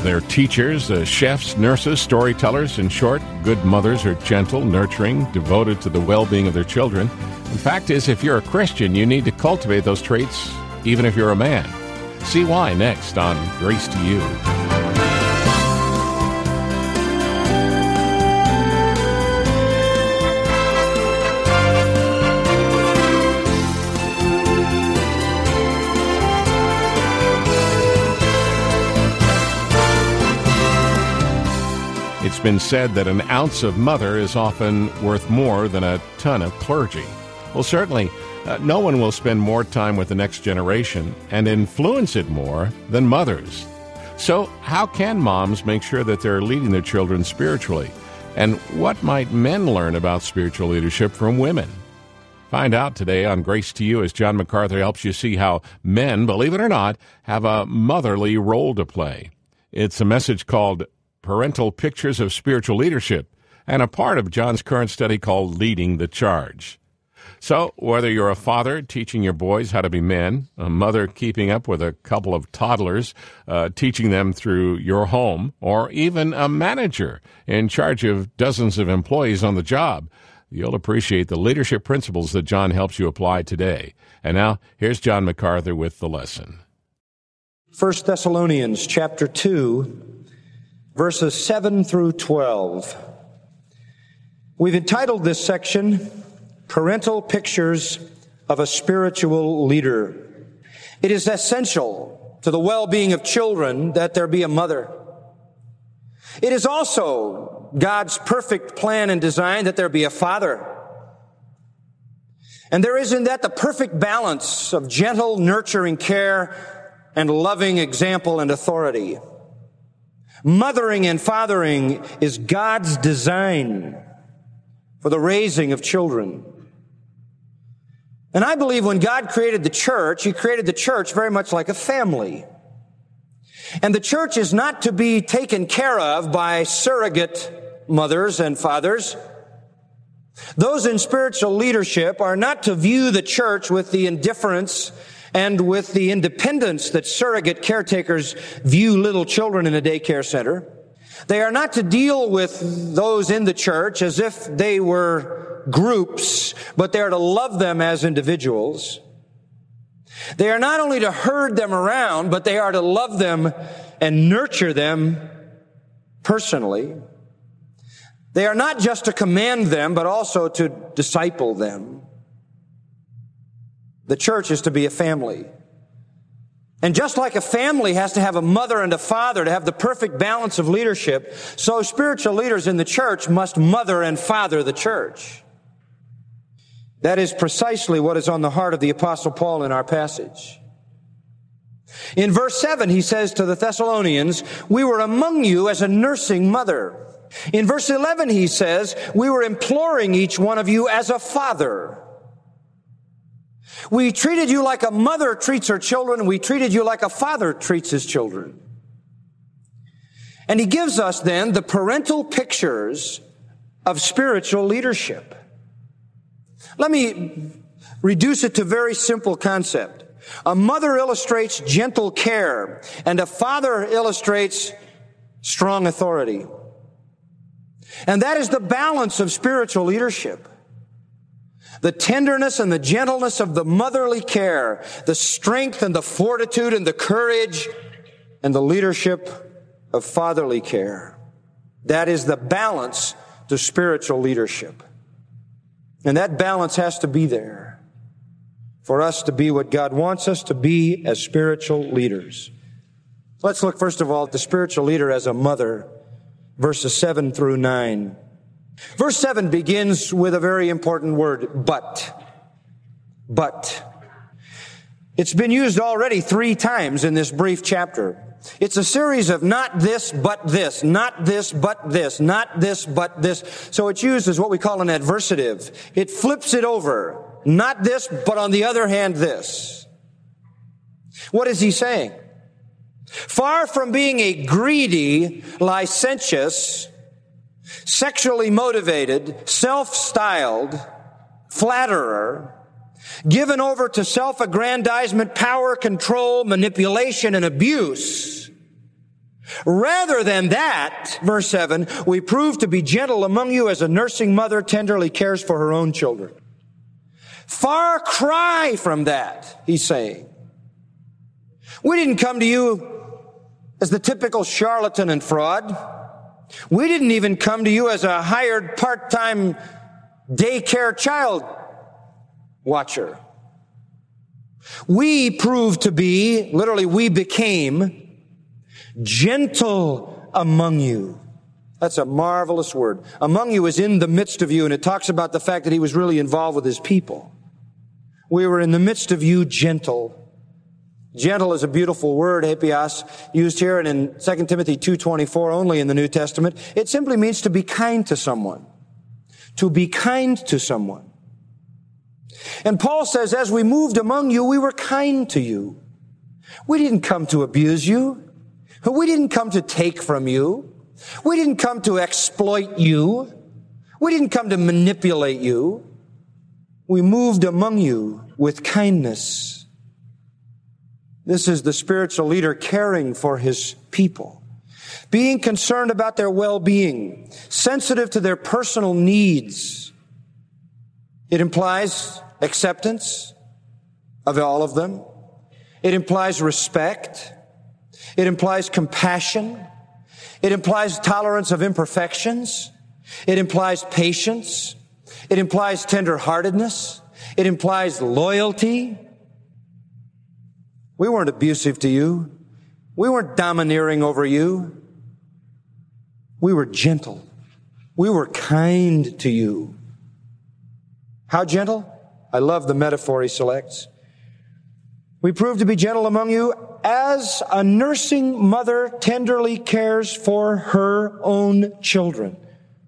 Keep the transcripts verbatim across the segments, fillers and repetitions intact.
They're teachers, uh, chefs, nurses, storytellers. In short, good mothers are gentle, nurturing, devoted to the well-being of their children. The fact is, if you're a Christian, you need to cultivate those traits even if you're a man. See why next on Grace to You. It's been said that an ounce of mother is often worth more than a ton of clergy. Well, certainly, uh, no one will spend more time with the next generation and influence it more than mothers. So how can moms make sure that they're leading their children spiritually? And what might men learn about spiritual leadership from women? Find out today on Grace to You as John MacArthur helps you see how men, believe it or not, have a motherly role to play. It's a message called Parental Pictures of Spiritual Leadership, and a part of John's current study called Leading the Charge. So, whether you're a father teaching your boys how to be men, a mother keeping up with a couple of toddlers, uh, teaching them through your home, or even a manager in charge of dozens of employees on the job, you'll appreciate the leadership principles that John helps you apply today. And now, here's John MacArthur with the lesson. First Thessalonians chapter two, verses seven through twelve. We've entitled this section, Parental Pictures of a Spiritual Leader. It is essential to the well-being of children that there be a mother. It is also God's perfect plan and design that there be a father. And there is in that the perfect balance of gentle, nurturing care and loving example and authority. Mothering and fathering is God's design for the raising of children. And I believe when God created the church, He created the church very much like a family. And the church is not to be taken care of by surrogate mothers and fathers. Those in spiritual leadership are not to view the church with the indifference and with the independence that surrogate caretakers view little children in a daycare center. They are not to deal with those in the church as if they were groups, but they are to love them as individuals. They are not only to herd them around, but they are to love them and nurture them personally. They are not just to command them, but also to disciple them. The church is to be a family. And just like a family has to have a mother and a father to have the perfect balance of leadership, so spiritual leaders in the church must mother and father the church. That is precisely what is on the heart of the Apostle Paul in our passage. In verse seven, he says to the Thessalonians, "We were among you as a nursing mother." In verse eleven, he says, "We were imploring each one of you as a father." We treated you like a mother treats her children. We treated you like a father treats his children. And he gives us then the parental pictures of spiritual leadership. Let me reduce it to a very simple concept. A mother illustrates gentle care, and a father illustrates strong authority. And that is the balance of spiritual leadership. The tenderness and the gentleness of the motherly care, the strength and the fortitude and the courage and the leadership of fatherly care. That is the balance to spiritual leadership. And that balance has to be there for us to be what God wants us to be as spiritual leaders. Let's look first of all at the spiritual leader as a mother, verses seven through nine. Verse seven begins with a very important word, but. But. It's been used already three times in this brief chapter. It's a series of not this, but this, not this, but this, not this, but this. So it's used as what we call an adversative. It flips it over. Not this, but on the other hand, this. What is he saying? Far from being a greedy, licentious, sexually motivated, self-styled flatterer, given over to self-aggrandizement, power, control, manipulation, and abuse, Rather than that, verse seven, we prove to be gentle among you as a nursing mother tenderly cares for her own children. Far cry from that, he's saying. We didn't come to you as the typical charlatan and fraud. We didn't even come to you as a hired part-time daycare child watcher. We proved to be, literally we became, gentle among you. That's a marvelous word. Among you is in the midst of you, and it talks about the fact that he was really involved with his people. We were in the midst of you, gentle. Gentle is a beautiful word, hapios, used here and in Second Timothy two twenty-four only in the New Testament. It simply means to be kind to someone. To be kind to someone. And Paul says, as we moved among you, we were kind to you. We didn't come to abuse you. We didn't come to take from you. We didn't come to exploit you. We didn't come to manipulate you. We moved among you with kindness. This is the spiritual leader caring for his people, being concerned about their well-being, sensitive to their personal needs. It implies acceptance of all of them. It implies respect. It implies compassion. It implies tolerance of imperfections. It implies patience. It implies tenderheartedness. It implies loyalty. We weren't abusive to you. We weren't domineering over you. We were gentle. We were kind to you. How gentle? I love the metaphor he selects. We prove to be gentle among you as a nursing mother tenderly cares for her own children.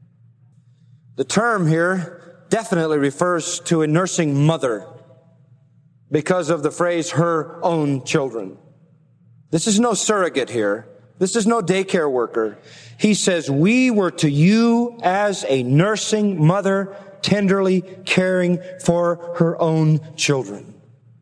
The term here definitely refers to a nursing mother because of the phrase her own children. This is no surrogate here. This is no daycare worker. He says, we were to you as a nursing mother tenderly caring for her own children.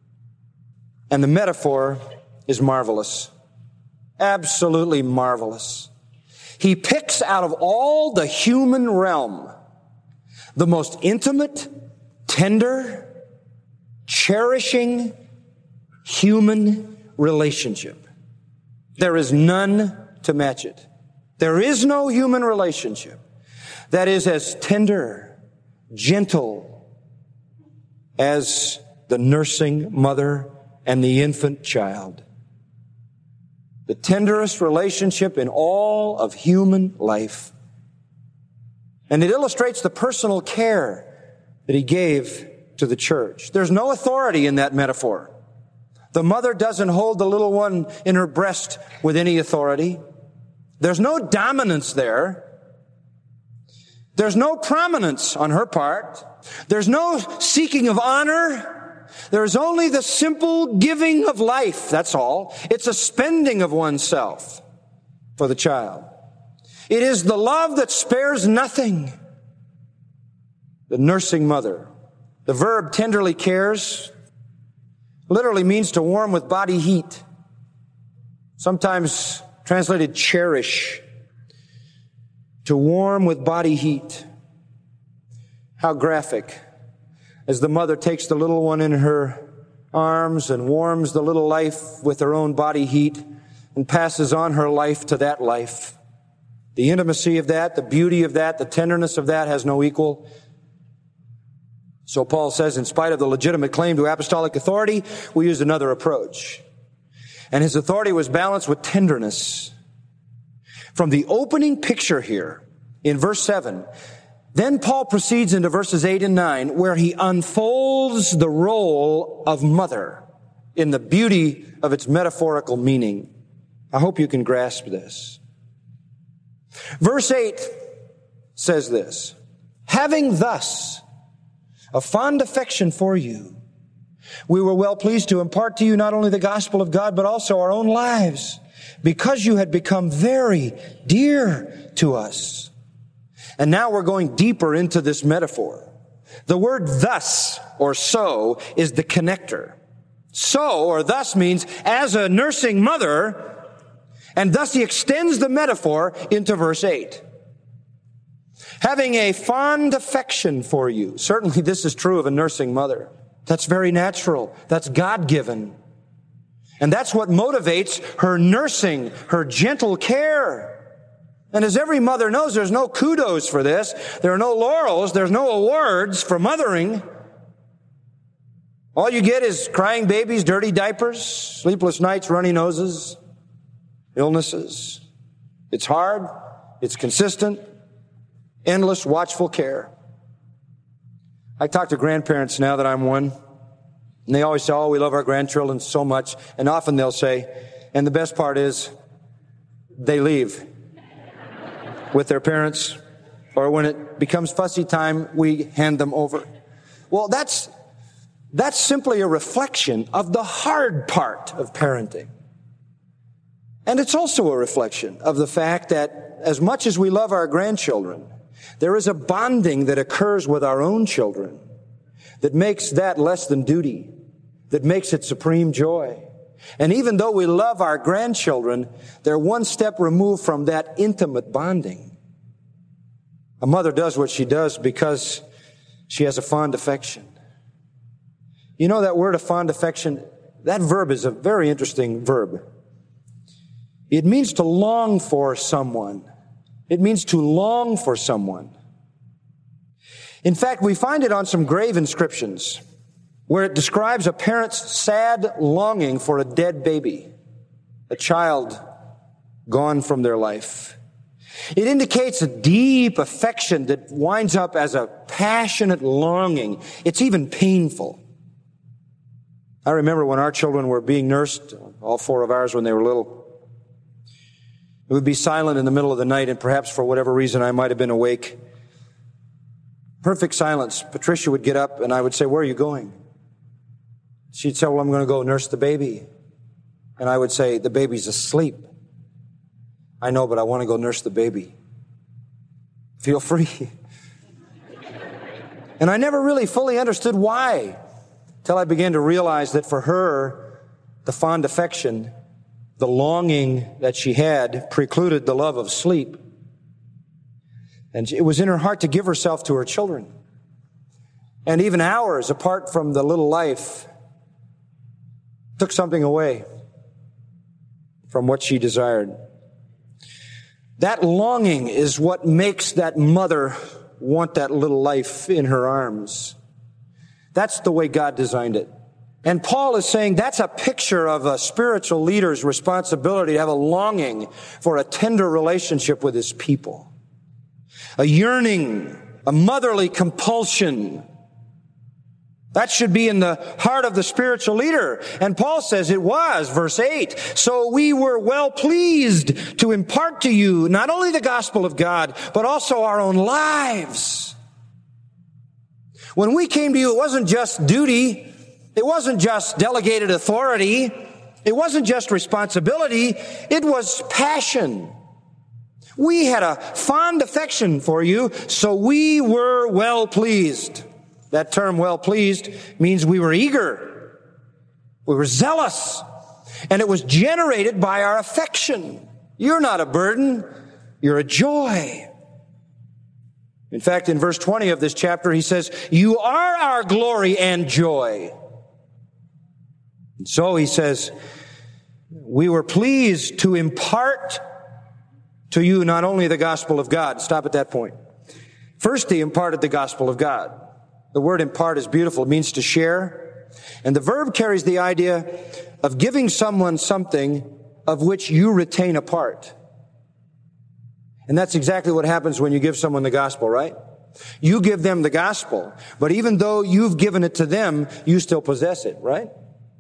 And the metaphor is marvelous. Absolutely marvelous. He picks out of all the human realm the most intimate, tender, cherishing human relationship. There is none to match it. There is no human relationship that is as tender, gentle as the nursing mother and the infant child. The tenderest relationship in all of human life. And it illustrates the personal care that he gave to the church. There's no authority in that metaphor. The mother doesn't hold the little one in her breast with any authority. There's no dominance there. There's no prominence on her part. There's no seeking of honor. There's only the simple giving of life. That's all. It's a spending of oneself for the child. It is the love that spares nothing. The nursing mother. The verb tenderly cares literally means to warm with body heat. Sometimes translated cherish. To warm with body heat. How graphic. As the mother takes the little one in her arms and warms the little life with her own body heat and passes on her life to that life. The intimacy of that, the beauty of that, the tenderness of that has no equal. So Paul says, in spite of the legitimate claim to apostolic authority, we used another approach. And his authority was balanced with tenderness. From the opening picture here, in verse seven, then Paul proceeds into verses eight and nine, where he unfolds the role of mother in the beauty of its metaphorical meaning. I hope you can grasp this. Verse eight says this, having thus a fond affection for you, we were well pleased to impart to you not only the gospel of God, but also our own lives, because you had become very dear to us. And now we're going deeper into this metaphor. The word thus, or so, is the connector. So, or thus, means as a nursing mother, And thus he extends the metaphor into verse eight. Having a fond affection for you. Certainly this is true of a nursing mother. That's very natural. That's God-given. And that's what motivates her nursing, her gentle care. And as every mother knows, there's no kudos for this. There are no laurels. There's no awards for mothering. All you get is crying babies, dirty diapers, sleepless nights, runny noses, illnesses. It's hard. It's consistent. Endless, watchful care. I talk to grandparents now that I'm one, and they always say, oh, we love our grandchildren so much. And often they'll say, and the best part is, they leave with their parents, or when it becomes fussy time, we hand them over. Well, that's, that's simply a reflection of the hard part of parenting. And it's also a reflection of the fact that as much as we love our grandchildren, there is a bonding that occurs with our own children that makes that less than duty, that makes it supreme joy. And even though we love our grandchildren, they're one step removed from that intimate bonding. A mother does what she does because she has a fond affection. You know that word of fond affection, that verb is a very interesting verb. It means to long for someone. It means to long for someone. In fact, we find it on some grave inscriptions where it describes a parent's sad longing for a dead baby, a child gone from their life. It indicates a deep affection that winds up as a passionate longing. It's even painful. I remember when our children were being nursed, all four of ours when they were little. It would be silent in the middle of the night, and perhaps for whatever reason I might have been awake. Perfect silence. Patricia would get up, and I would say, where are you going? She'd say, well, I'm going to go nurse the baby. And I would say, the baby's asleep. I know, but I want to go nurse the baby. Feel free. And I never really fully understood why, till I began to realize that for her, the fond affection, the longing that she had precluded the love of sleep. And it was in her heart to give herself to her children. And even hours apart from the little life took something away from what she desired. That longing is what makes that mother want that little life in her arms. That's the way God designed it. And Paul is saying that's a picture of a spiritual leader's responsibility to have a longing for a tender relationship with his people. A yearning, a motherly compulsion. That should be in the heart of the spiritual leader. And Paul says it was, verse eight. So we were well pleased to impart to you not only the gospel of God, but also our own lives. When we came to you, it wasn't just duty. It wasn't just delegated authority. It wasn't just responsibility. It was passion. We had a fond affection for you, so we were well pleased. That term well pleased means we were eager. We were zealous. And it was generated by our affection. You're not a burden. You're a joy. In fact, in verse twenty of this chapter, he says, you are our glory and joy. And so he says, we were pleased to impart to you not only the gospel of God. Stop at that point. First, he imparted the gospel of God. The word impart is beautiful. It means to share. And the verb carries the idea of giving someone something of which you retain a part. And that's exactly what happens when you give someone the gospel, right? You give them the gospel, but even though you've given it to them, you still possess it, right?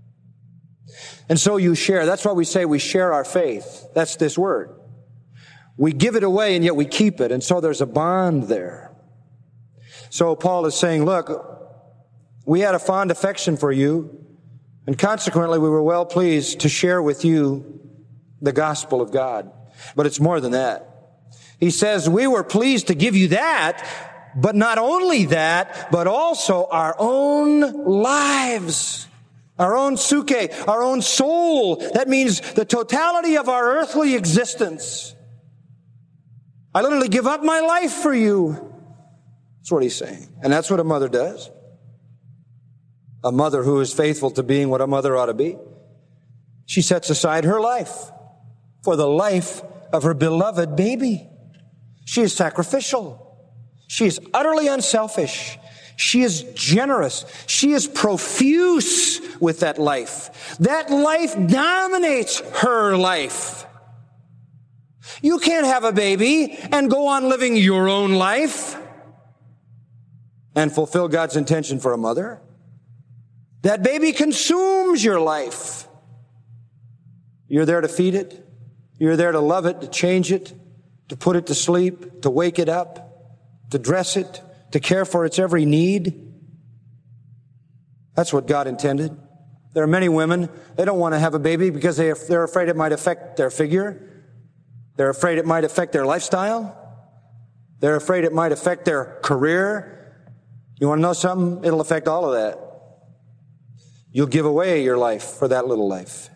And so you share. That's why we say we share our faith. That's this word. We give it away and yet we keep it. And so there's a bond there. So Paul is saying, look, we had a fond affection for you, and consequently we were well pleased to share with you the gospel of God. But it's more than that. He says we were pleased to give you that, but not only that, but also our own lives. Our own suke, our own soul. That means the totality of our earthly existence. I literally give up my life for you. That's what he's saying. And that's what a mother does. A mother who is faithful to being what a mother ought to be. She sets aside her life for the life of her beloved baby. She is sacrificial. She is utterly unselfish. She is generous. She is profuse with that life. That life dominates her life. You can't have a baby and go on living your own life and fulfill God's intention for a mother. That baby consumes your life. You're there to feed it. You're there to love it, to change it, to put it to sleep, to wake it up, to dress it, to care for its every need. That's what God intended. There are many women, they don't want to have a baby because they are, they're afraid it might affect their figure. They're afraid it might affect their lifestyle. They're afraid it might affect their career. You want to know something? It'll affect all of that. You'll give away your life for that little life.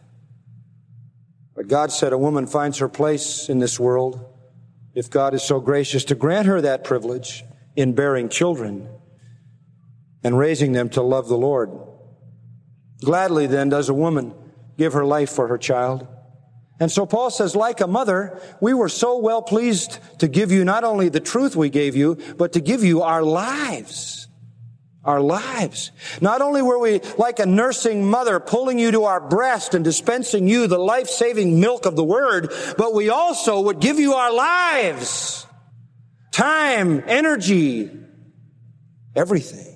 But God said a woman finds her place in this world if God is so gracious to grant her that privilege in bearing children and raising them to love the Lord. Gladly then does a woman give her life for her child. And so Paul says, like a mother, we were so well pleased to give you not only the truth we gave you, but to give you our lives. Our lives. Not only were we like a nursing mother pulling you to our breast and dispensing you the life-saving milk of the Word, but we also would give you our lives. Time, energy, everything.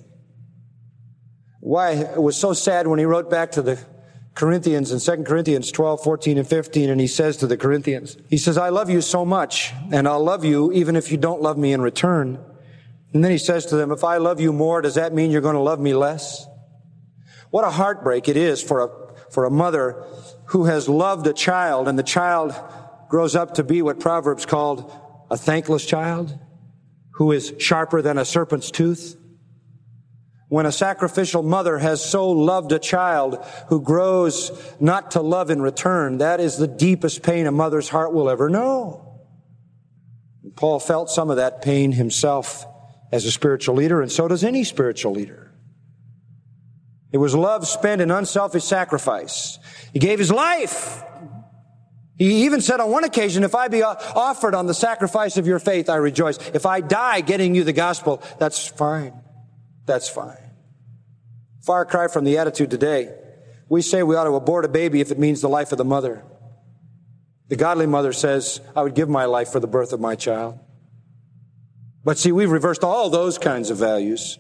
Why it was so sad when he wrote back to the Corinthians in Second Corinthians twelve, fourteen, and fifteen, and he says to the Corinthians, he says, I love you so much, and I'll love you even if you don't love me in return. And then he says to them, if I love you more, does that mean you're going to love me less? What a heartbreak it is for a, for a mother who has loved a child, and the child grows up to be what Proverbs called a thankless child, who is sharper than a serpent's tooth. When a sacrificial mother has so loved a child who grows not to love in return, that is the deepest pain a mother's heart will ever know. And Paul felt some of that pain himself as a spiritual leader, and so does any spiritual leader. It was love spent in unselfish sacrifice. He gave his life. He even said on one occasion, if I be offered on the sacrifice of your faith, I rejoice. If I die getting you the gospel, that's fine. That's fine. Far cry from the attitude today. We say we ought to abort a baby if it means the life of the mother. The godly mother says, I would give my life for the birth of my child. But see, we've reversed all those kinds of values.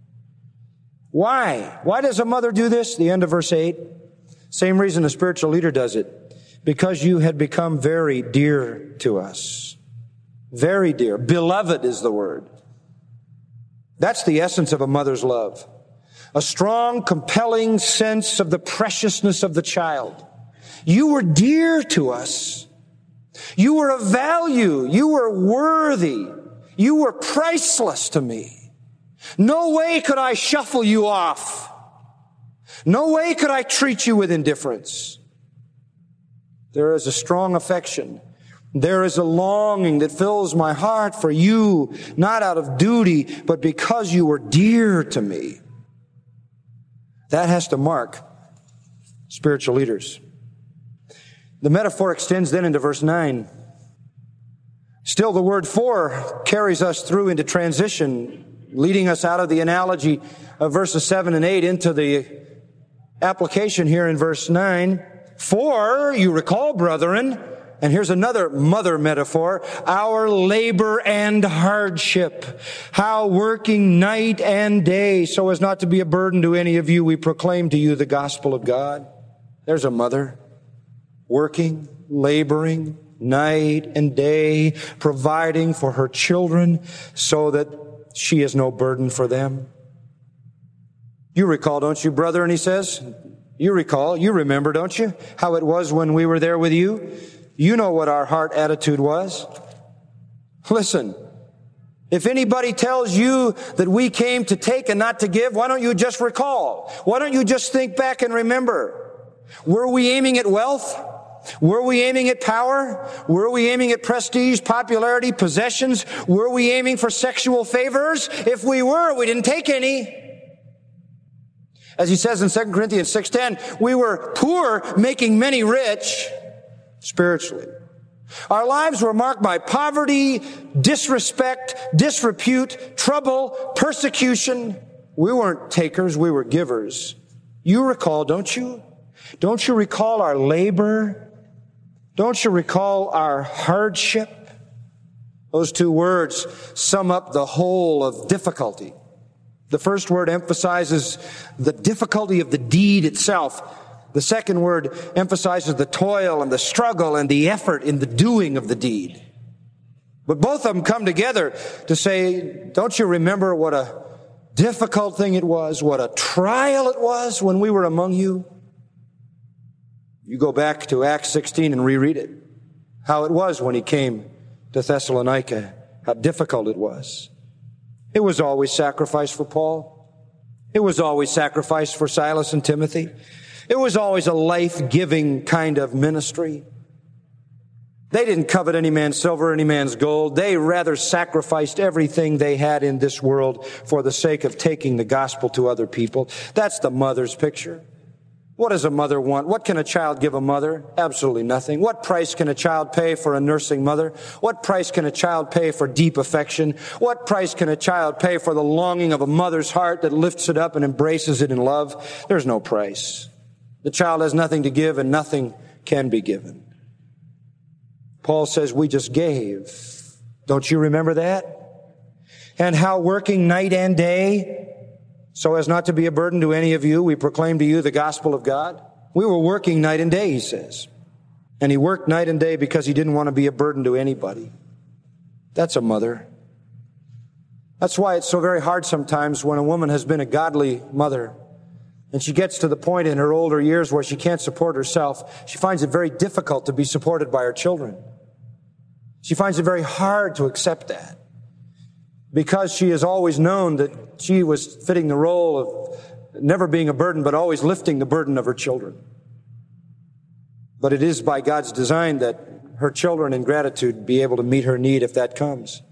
Why? Why does a mother do this? The end of verse eight. Same reason a spiritual leader does it. Because you had become very dear to us. Very dear. Beloved is the word. That's the essence of a mother's love. A strong, compelling sense of the preciousness of the child. You were dear to us. You were of value. You were worthy. You were priceless to me. No way could I shuffle you off. No way could I treat you with indifference. There is a strong affection. There is a longing that fills my heart for you, not out of duty, but because you were dear to me. That has to mark spiritual leaders. The metaphor extends then into verse nine. Still, the word for carries us through into transition, leading us out of the analogy of verses seven and eight into the application here in verse nine. For, you recall, brethren, and here's another mother metaphor, our labor and hardship, how working night and day so as not to be a burden to any of you, we proclaim to you the gospel of God. There's a mother working, laboring, night and day, providing for her children so that she is no burden for them. You recall, don't you, brother? And he says, you recall, you remember, don't you, how it was when we were there with you? You know what our heart attitude was. Listen, If anybody tells you that we came to take and not to give, why don't you just recall? Why don't you just think back and remember? Were we aiming at wealth? Were we aiming at power? Were we aiming at prestige, popularity, possessions? Were we aiming for sexual favors? If we were, we didn't take any. As he says in Second Corinthians six ten, we were poor, making many rich spiritually. Our lives were marked by poverty, disrespect, disrepute, trouble, persecution. We weren't takers, we were givers. You recall, don't you? Don't you recall our labor? Don't you recall our hardship? Those two words sum up the whole of difficulty. The first word emphasizes the difficulty of the deed itself. The second word emphasizes the toil and the struggle and the effort in the doing of the deed. But both of them come together to say, don't you remember what a difficult thing it was, what a trial it was when we were among you? You go back to Acts sixteen and reread it. How it was when he came to Thessalonica, how difficult it was. It was always sacrifice for Paul. It was always sacrifice for Silas and Timothy. It was always a life-giving kind of ministry. They didn't covet any man's silver, any man's gold. They rather sacrificed everything they had in this world for the sake of taking the gospel to other people. That's the mother's picture. What does a mother want? What can a child give a mother? Absolutely nothing. What price can a child pay for a nursing mother? What price can a child pay for deep affection? What price can a child pay for the longing of a mother's heart that lifts it up and embraces it in love? There's no price. The child has nothing to give and nothing can be given. Paul says we just gave. Don't you remember that? And how working night and day, so as not to be a burden to any of you, we proclaim to you the gospel of God. We were working night and day, he says. And he worked night and day because he didn't want to be a burden to anybody. That's a mother. That's why it's so very hard sometimes when a woman has been a godly mother and she gets to the point in her older years where she can't support herself. She finds it very difficult to be supported by her children. She finds it very hard to accept that because she has always known that she was fitting the role of never being a burden, but always lifting the burden of her children. But it is by God's design that her children in gratitude be able to meet her need if that comes.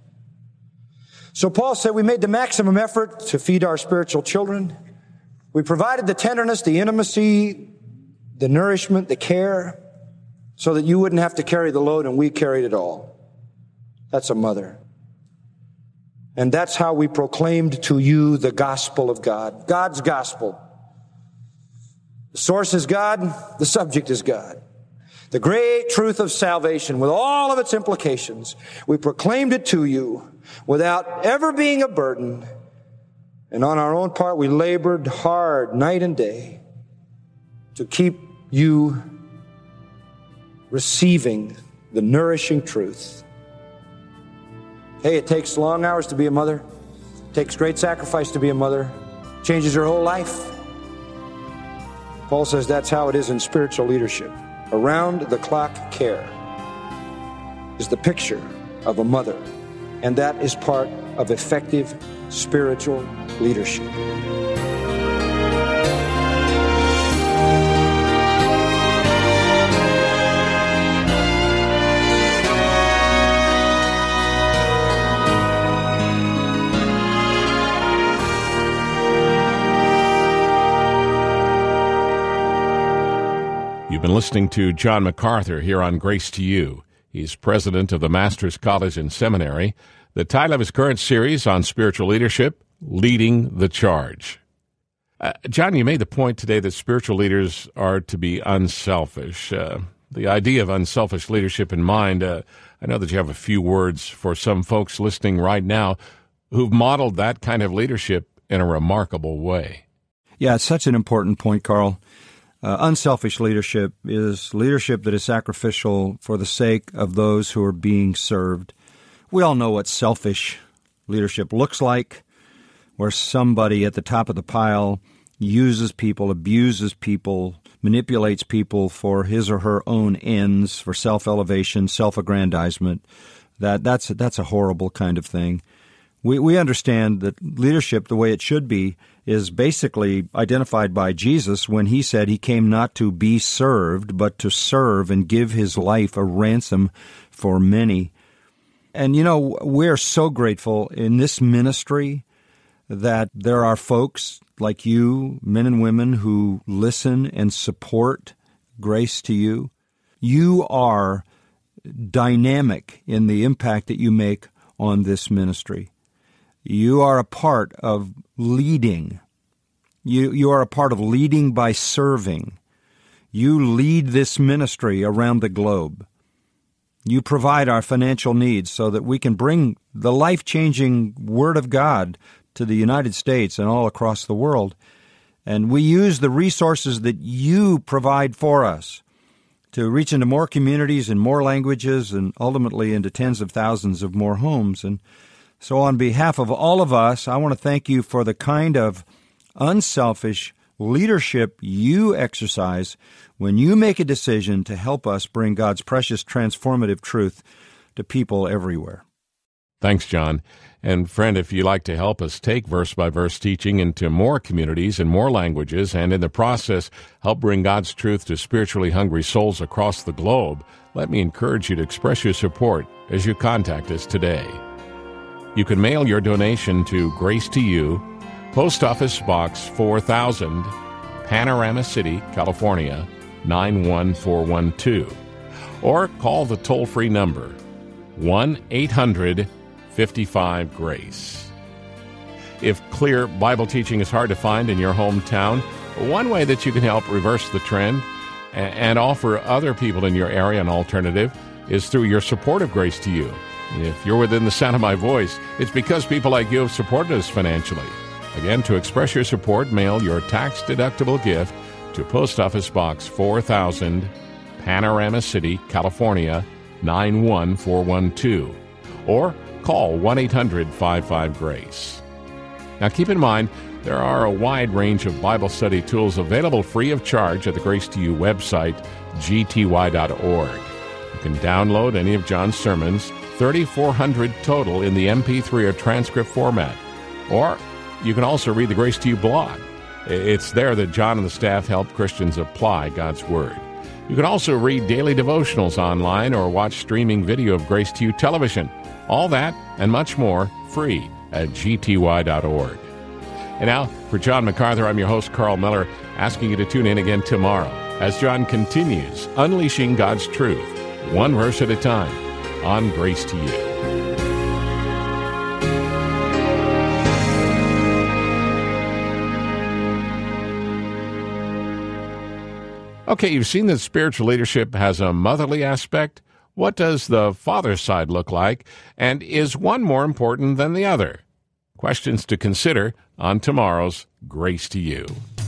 So Paul said we made the maximum effort to feed our spiritual children. We provided the tenderness, the intimacy, the nourishment, the care, so that you wouldn't have to carry the load and we carried it all. That's a mother. And that's how we proclaimed to you the gospel of God, God's gospel. The source is God, the subject is God. The great truth of salvation with all of its implications, we proclaimed it to you without ever being a burden. And on our own part, we labored hard night and day to keep you receiving the nourishing truth. Hey, it takes long hours to be a mother. It takes great sacrifice to be a mother. It changes your whole life. Paul says that's how it is in spiritual leadership. Around-the-clock care is the picture of a mother, and that is part of effective spiritual leadership. You've been listening to John MacArthur here on Grace to You. He's president of the Master's College and Seminary. The title of his current series on spiritual leadership, Leading the Charge. Uh, John, you made the point today that spiritual leaders are to be unselfish. Uh, the idea of unselfish leadership in mind, uh, I know that you have a few words for some folks listening right now who've modeled that kind of leadership in a remarkable way. Yeah, it's such an important point, Carl. Uh, unselfish leadership is leadership that is sacrificial for the sake of those who are being served. We all know what selfish leadership looks like, where somebody at the top of the pile uses people, abuses people, manipulates people for his or her own ends, for self-elevation, self-aggrandizement. That that's that's a horrible kind of thing. We we understand that leadership, the way it should be, is basically identified by Jesus when he said he came not to be served, but to serve and give his life a ransom for many. And, you know, we're so grateful in this ministry that there are folks like you, men and women, who listen and support Grace to You. You are dynamic in the impact that you make on this ministry. You are a part of leading. You, you are a part of leading by serving. You lead this ministry around the globe. You provide our financial needs so that we can bring the life-changing Word of God to the United States and all across the world. And we use the resources that you provide for us to reach into more communities and more languages and ultimately into tens of thousands of more homes. And so on behalf of all of us, I want to thank you for the kind of unselfish leadership you exercise when you make a decision to help us bring God's precious transformative truth to people everywhere. Thanks, John. And friend, if you'd like to help us take verse-by-verse teaching into more communities and more languages, and in the process help bring God's truth to spiritually hungry souls across the globe, let me encourage you to express your support as you contact us today. You can mail your donation to Grace to You, Post Office Box four thousand, Panorama City, California, nine one four one two, or call the toll-free number, one eight hundred fifty-five GRACE. If clear Bible teaching is hard to find in your hometown, one way that you can help reverse the trend and offer other people in your area an alternative is through your support of Grace to You. If you're within the sound of my voice, it's because people like you have supported us financially. Again, to express your support, mail your tax-deductible gift to Post Office Box four thousand, Panorama City, California, nine one four one two, or call one eight hundred fifty-five GRACE. Now keep in mind, there are a wide range of Bible study tools available free of charge at the Grace to You website, g t y dot org. You can download any of John's sermons, thirty-four hundred total in the M P three or transcript format. Or you can also read the Grace to You blog. It's there that John and the staff help Christians apply God's Word. You can also read daily devotionals online or watch streaming video of Grace to You television. All that and much more free at g t y dot org. And now, for John MacArthur, I'm your host, Carl Miller, asking you to tune in again tomorrow as John continues unleashing God's truth, one verse at a time, on Grace to You. Okay, you've seen that spiritual leadership has a motherly aspect. What does the father's side look like? And is one more important than the other? Questions to consider on tomorrow's Grace to You.